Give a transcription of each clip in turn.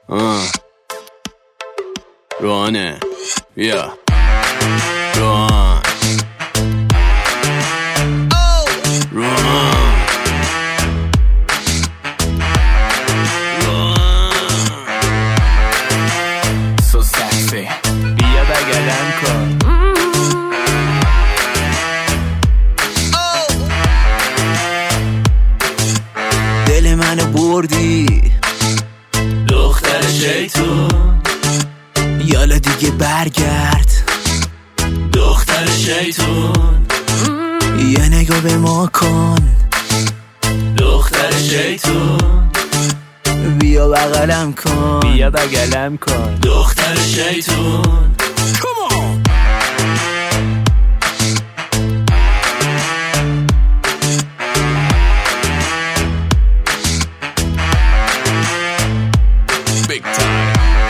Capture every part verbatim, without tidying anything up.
آه. روانه بیا روان روان So sexy بیا بگلم کن دل منو بردی دختر شیطون، یالا دیگه برگرد دختر شیطون، یه نگاه به ما کن دختر شیطون، بیا بغلم کن بیا بگلم کن دختر شیطون. Come on. Big time.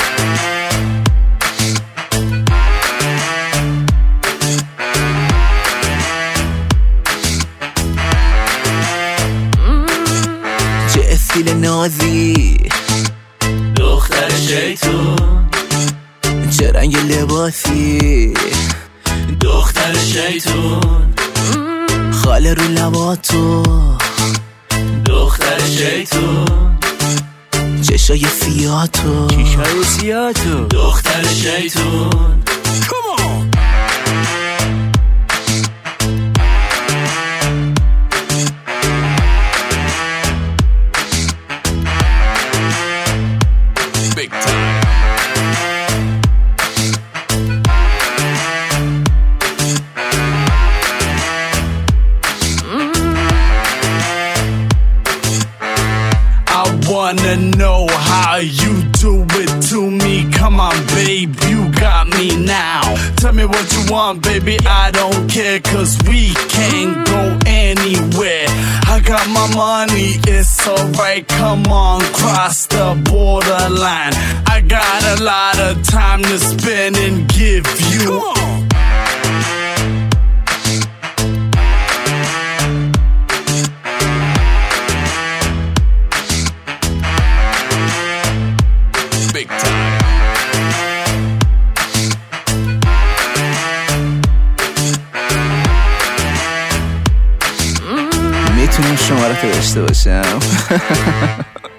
چه استیل نازی دختر شیطون، چه رنگ لباسی دختر شیطون، خاله رو لباتو دختر شیطون، چشای سیاتو چشای سیاتو دختر شیطون. Come on. Big time. I wanna know how you do it to me. Come on, babe, you got me now. Tell me what you want, baby, I don't care, cause we can't go anywhere. I got my money, it's alright, come on, cross the borderline. I got a lot of time to spend and give you. Come on. Big time. میتونم شماره تو داشته باشم